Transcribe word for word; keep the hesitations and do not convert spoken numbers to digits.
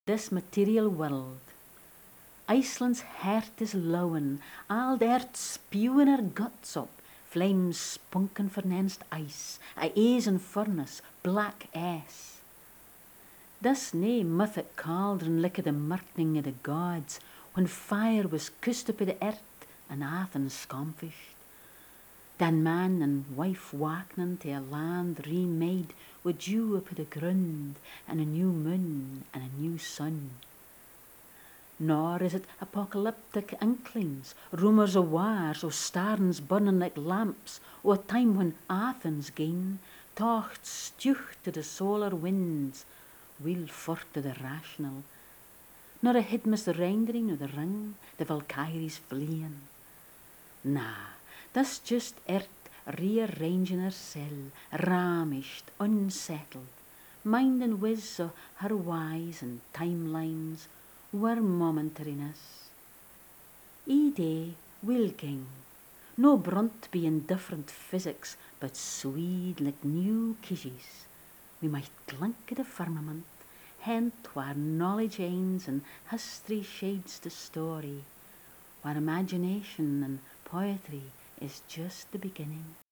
this material world. Iceland's heart is lowen, al dert spewing her guts up, flames spunken vernenst ice, a eisen furnace, black ass. This nae mythic cauldron like the marketing of the gods, when fire was kust up the earth and Athens scomfished. Dan man and wife wakening to a land remade with dew up the ground and a new moon and a new sun. Nor is it apocalyptic inklings, rumours of wars, o starns burning like lamps, o a time when Athens gain, tocht stuch to the solar winds, wheel forth to the rational. Nor a hidmas the rendering of the ring, the Valkyries fleeing. Nah, that's just earth rearranging hersel, ramished, unsettled, minding whiz o her wise and timelines, were momentariness. E day will ging, no brunt be in different physics, but sweet like new kishies. We might glink at the firmament, hent where knowledge ends and history shades the story, where imagination and poetry is just the beginning.